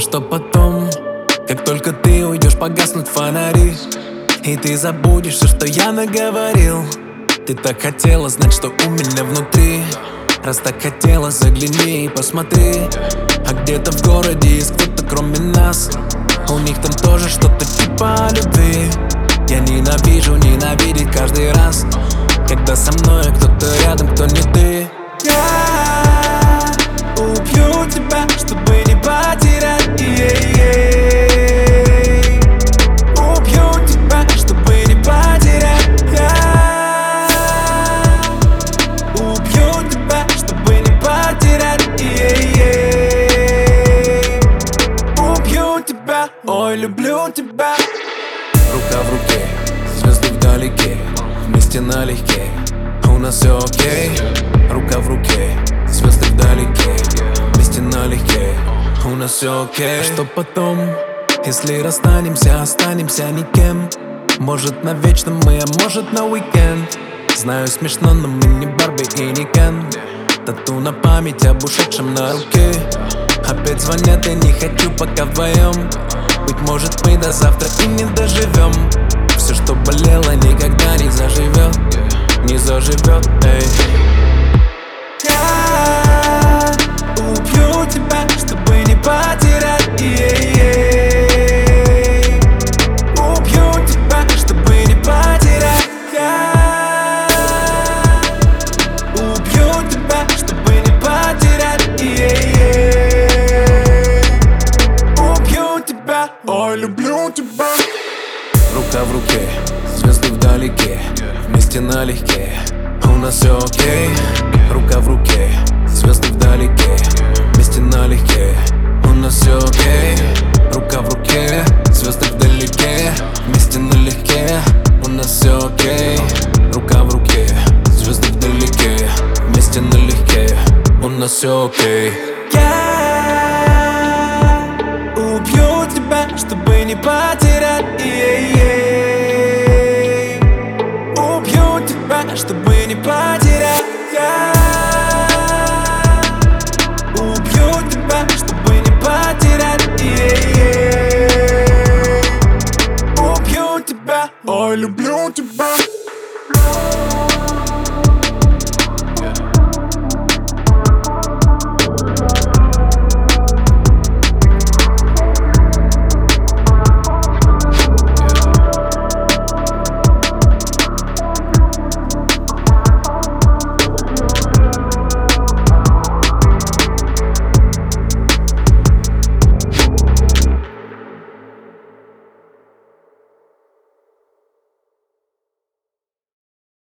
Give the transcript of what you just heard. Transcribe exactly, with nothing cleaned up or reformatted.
что потом? Как только ты уйдешь, погаснут фонари, и ты забудешь все, что я наговорил. Ты так хотела знать, что у меня внутри. Раз так хотела, загляни и посмотри. А где-то в городе есть кто-то кроме нас. У них там тоже что-то типа любви. Я ненавижу ненавидеть каждый раз, когда со мной кто-то рядом, кто не ты. Я убью тебя, чтобы не потерять. Yeah-yeah. Убью тебя, чтобы не потерять. Я убью тебя, чтобы не потерять. Yeah-yeah. Убью тебя, ой, люблю тебя. Рука в руке, звезды вдалеке, вместе налегке, у нас все окей. Рука в руке, звезды вдалеке, вместе налегке, у нас все окей. А что потом, если расстанемся, останемся никем? Может навечно мы, а может на уикенд. Знаю, смешно, но мы не Барби и не Кен. Тату на память об ушедшем на руке. Опять звонят, я не хочу пока вдвоем. Быть может, мы до завтра и не доживем. Все, что болело, никогда не заживет. Не заживет, эй. Я убью тебя, чтобы не потерять. Yeah-yeah. Убью тебя, чтобы не потерять. Я убью тебя, чтобы не потерять. Yeah-yeah. Убью тебя, ой, люблю тебя. Рука в руке, звезды вдалеке, вместе налегке, у нас все окей. Рука в руке, звезды вдалеке, вместе налегке, у нас все окей. Рука в руке, звезды вдалеке, вместе налегке, у нас все окей. Рука в руке, звезды вдалеке, вместе налегке, у нас все окей. Я убью тебя, чтобы не потерять. Yeah-yeah. Убью тебя, чтобы не потерять. Я убью тебя, чтобы не потерять. Yeah-yeah. Убью тебя, ой, люблю тебя.